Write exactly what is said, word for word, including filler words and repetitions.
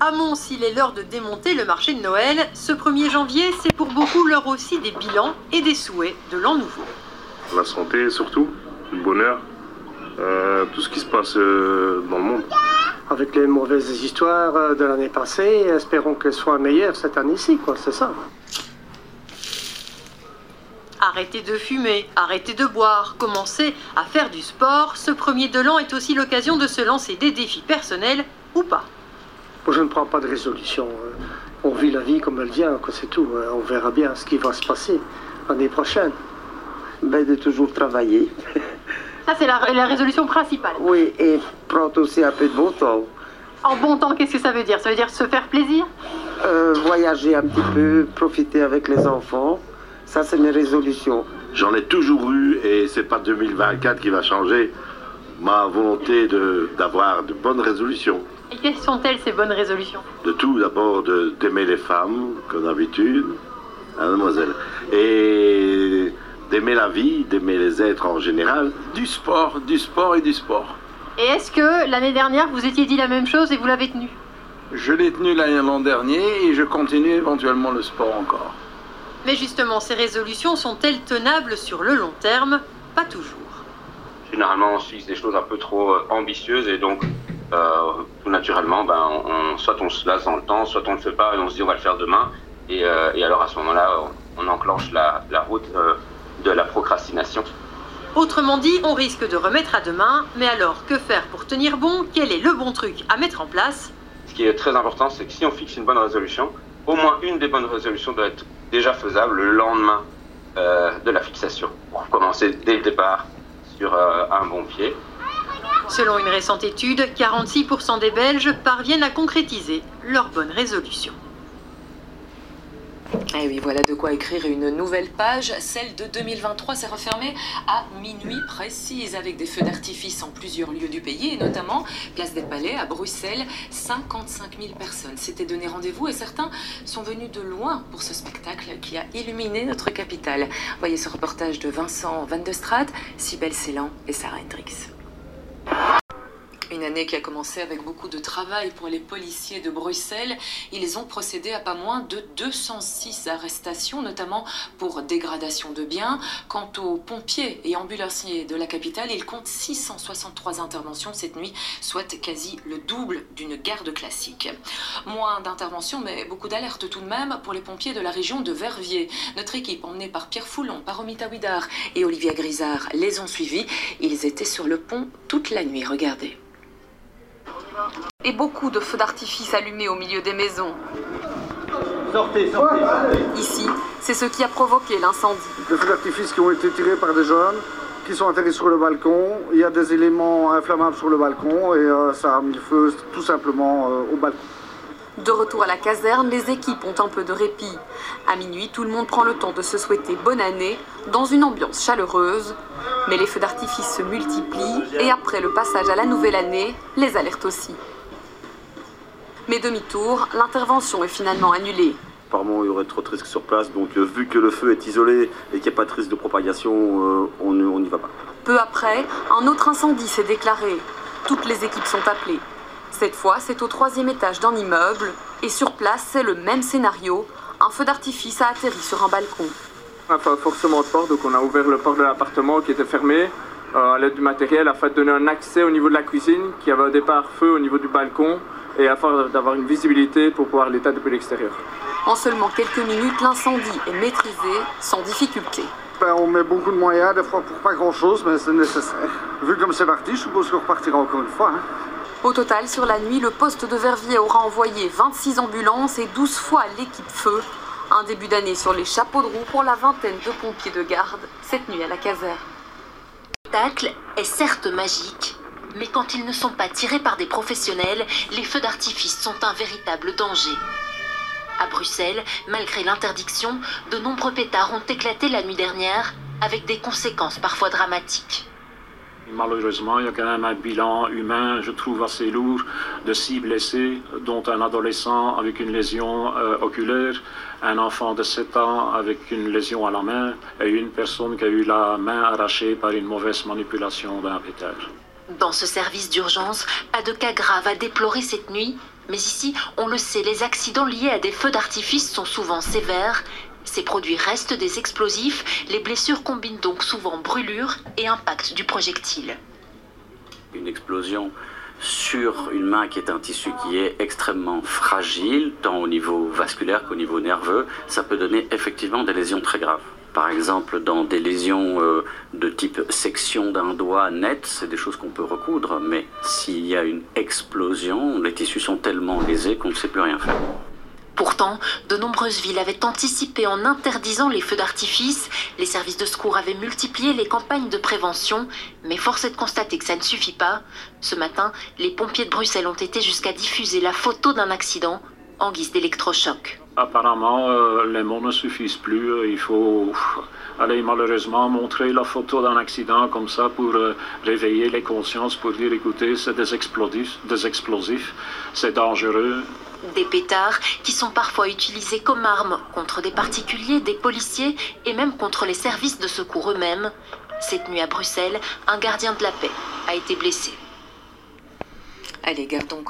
À Mons, il est l'heure de démonter le marché de Noël. Ce premier janvier, c'est pour beaucoup l'heure aussi des bilans et des souhaits de l'an nouveau. La santé surtout, le bonheur, euh, tout ce qui se passe euh, dans le monde. Avec les mauvaises histoires de l'année passée, espérons qu'elles soient meilleures cette année-ci, quoi, c'est ça. Arrêtez de fumer, arrêtez de boire, commencez à faire du sport. Ce premier de l'an est aussi l'occasion de se lancer des défis personnels ou pas. Moi, je ne prends pas de résolution. On vit la vie comme elle vient, quoi, c'est tout. On verra bien ce qui va se passer l'année prochaine. Ben, de toujours travailler. Ça, c'est la, la résolution principale. Oui, et prendre aussi un peu de bon temps. En bon temps, qu'est-ce que ça veut dire? Ça veut dire se faire plaisir? euh, Voyager un petit peu, profiter avec les enfants. Ça, c'est mes résolutions. J'en ai toujours eu, et c'est pas deux mille vingt-quatre qui va changer ma volonté de, d'avoir de bonnes résolutions. Et quelles sont-elles, ces bonnes résolutions? De tout, d'abord de, d'aimer les femmes, comme d'habitude, hein, mademoiselle, et d'aimer la vie, d'aimer les êtres en général. Du sport, du sport et du sport. Et est-ce que l'année dernière, vous étiez dit la même chose et vous l'avez tenu? Je l'ai tenu l'an dernier et je continue éventuellement le sport encore. Mais justement, ces résolutions sont-elles tenables sur le long terme? Pas toujours. Généralement, on se fixe des choses un peu trop ambitieuses et donc, euh, tout naturellement, ben, on, soit on se lasse dans le temps, soit on ne le fait pas et on se dit on va le faire demain. Et, euh, et alors à ce moment-là, on, on enclenche la, la route euh, de la procrastination. Autrement dit, on risque de remettre à demain. Mais alors, que faire pour tenir bon? Quel est le bon truc à mettre en place? Ce qui est très important, c'est que si on fixe une bonne résolution, au moins une des bonnes résolutions doit être déjà faisable le lendemain euh, de la fixation, pour commencer dès le départ sur euh, un bon pied. Selon une récente étude, quarante-six pour cent des Belges parviennent à concrétiser leurs bonnes résolutions. Et oui, voilà de quoi écrire une nouvelle page. Celle de deux mille vingt-trois s'est refermée à minuit précise avec des feux d'artifice en plusieurs lieux du pays et notamment Place des Palais à Bruxelles. cinquante-cinq mille personnes s'étaient donné rendez-vous et certains sont venus de loin pour ce spectacle qui a illuminé notre capitale. Voyez ce reportage de Vincent Van de Straat, Cybèle Ceylan et Sarah Hendricks. Une année qui a commencé avec beaucoup de travail pour les policiers de Bruxelles. Ils ont procédé à pas moins de deux cent six arrestations, notamment pour dégradation de biens. Quant aux pompiers et ambulanciers de la capitale, ils comptent six cent soixante-trois interventions cette nuit, soit quasi le double d'une garde classique. Moins d'interventions, mais beaucoup d'alertes tout de même pour les pompiers de la région de Verviers. Notre équipe, emmenée par Pierre Foulon, Paromita Ouidar et Olivia Grisard, les ont suivis. Ils étaient sur le pont toute la nuit, regardez. Et beaucoup de feux d'artifice allumés au milieu des maisons. Sortez, sortez. Ici, c'est ce qui a provoqué l'incendie. Des feux d'artifice qui ont été tirés par des jeunes, qui sont atterris sur le balcon. Il y a des éléments inflammables sur le balcon et euh, ça a mis le feu tout simplement euh, au balcon. De retour à la caserne, les équipes ont un peu de répit. À minuit, tout le monde prend le temps de se souhaiter bonne année dans une ambiance chaleureuse. Mais les feux d'artifice se multiplient et après le passage à la nouvelle année, les alertes aussi. Mais demi-tour, l'intervention est finalement annulée. Apparemment, il y aurait trop de risques sur place, donc euh, vu que le feu est isolé et qu'il n'y a pas de risque de propagation, euh, on n'y va pas. Peu après, un autre incendie s'est déclaré. Toutes les équipes sont appelées. Cette fois, c'est au troisième étage d'un immeuble et sur place, c'est le même scénario. Un feu d'artifice a atterri sur un balcon. On n'a pas forcément de porte, donc on a ouvert le port de l'appartement qui était fermé euh, à l'aide du matériel afin de donner un accès au niveau de la cuisine qui avait au départ feu au niveau du balcon et afin d'avoir une visibilité pour pouvoir l'éteindre depuis l'extérieur. En seulement quelques minutes, l'incendie est maîtrisé sans difficulté. Ben, on met beaucoup de moyens, des fois pour pas grand chose, mais c'est nécessaire. Vu comme c'est parti, je suppose qu'on repartira encore une fois. Hein. Au total, sur la nuit, le poste de Verviers aura envoyé vingt-six ambulances et douze fois l'équipe feu. Un début d'année sur les chapeaux de roue pour la vingtaine de pompiers de garde cette nuit à la caserne. Le spectacle est certes magique, mais quand ils ne sont pas tirés par des professionnels, les feux d'artifice sont un véritable danger. À Bruxelles, malgré l'interdiction, de nombreux pétards ont éclaté la nuit dernière, avec des conséquences parfois dramatiques. Malheureusement, il y a quand même un bilan humain, je trouve, assez lourd, de six blessés, dont un adolescent avec une lésion euh, oculaire, un enfant de sept ans avec une lésion à la main et une personne qui a eu la main arrachée par une mauvaise manipulation d'un pétard. Dans ce service d'urgence, pas de cas grave à déplorer cette nuit, Mais ici, on le sait, les accidents liés à des feux d'artifice sont souvent sévères. Ces produits restent des explosifs. Les blessures combinent donc souvent brûlure et impact du projectile. Une explosion sur une main qui est un tissu qui est extrêmement fragile, tant au niveau vasculaire qu'au niveau nerveux, ça peut donner effectivement des lésions très graves. Par exemple, dans des lésions euh, de type section d'un doigt net, c'est des choses qu'on peut recoudre, mais s'il y a une explosion, les tissus sont tellement lésés qu'on ne sait plus rien faire. Pourtant, de nombreuses villes avaient anticipé en interdisant les feux d'artifice. Les services de secours avaient multiplié les campagnes de prévention, mais force est de constater que ça ne suffit pas. Ce matin, les pompiers de Bruxelles ont été jusqu'à diffuser la photo d'un accident en guise d'électrochoc. Apparemment, euh, les mots ne suffisent plus. Il faut aller malheureusement montrer la photo d'un accident comme ça pour euh, réveiller les consciences, pour dire écoutez, c'est des explosifs, des explosifs, c'est dangereux. Des pétards qui sont parfois utilisés comme armes contre des particuliers, des policiers et même contre les services de secours eux-mêmes. Cette nuit à Bruxelles, un gardien de la paix a été blessé. Allez, gardons